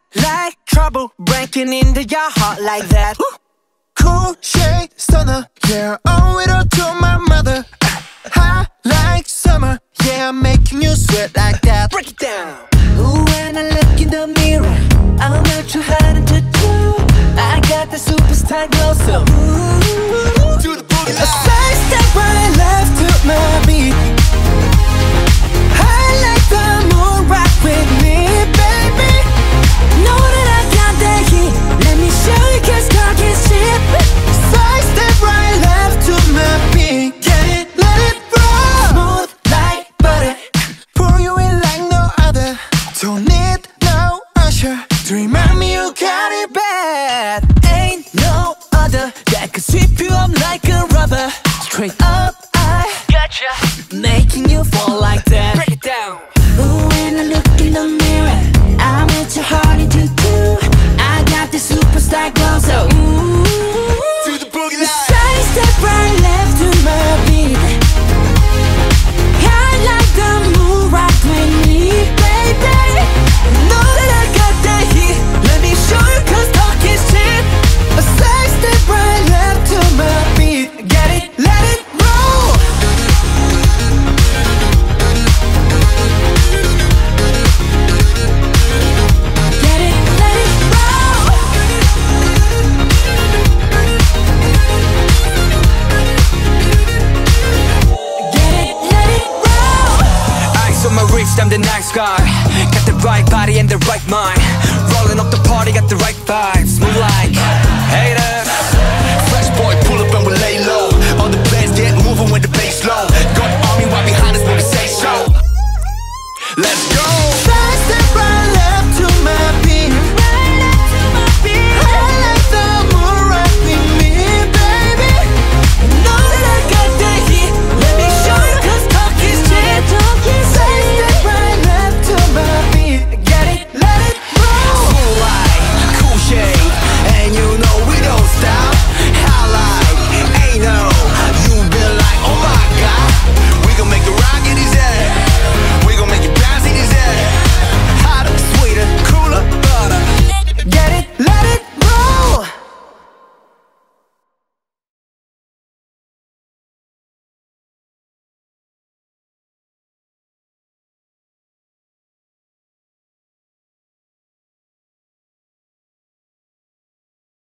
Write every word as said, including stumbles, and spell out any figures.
like trouble breaking into your heart like that. Cool shade stunner, yeah, owe it all to my mother. Hot like summer, yeah, I'm making you sweat like that. Break it down. Ooh, when I look in the mirror, I'm not too hard to do. I got the superstar glow, so ooh, Do the boogie a side step right left to my beat. I like the moon rock with me, baby. Know that I got that heat. Let me show you, cause talk is cheap. Side step right left to my beat. Get it, let it roll. Smooth like butter. Pour you in like no other. Don't need no usher to remind me you got it bad. Ain't no other that could sweep you up like a rubber. Straight up, I Gotcha. making you fall like that. Break it down. Ooh, when I look in the mirror, I'm at your heart to do. I got the superstar glow, so ooh, Do the boogie line. side step right left to my beat. I like the moon rock with me, baby. Know that I got that heat. Let me show you, cause talk is cheap. A side step right left to my beat. Get it, let it roll. Get it, let it roll. Get it, let it roll. Ice on my wrist, I'm the nice guy. Got the right body and the right mind. Rolling up the party, got the right vibes. Move like, hey,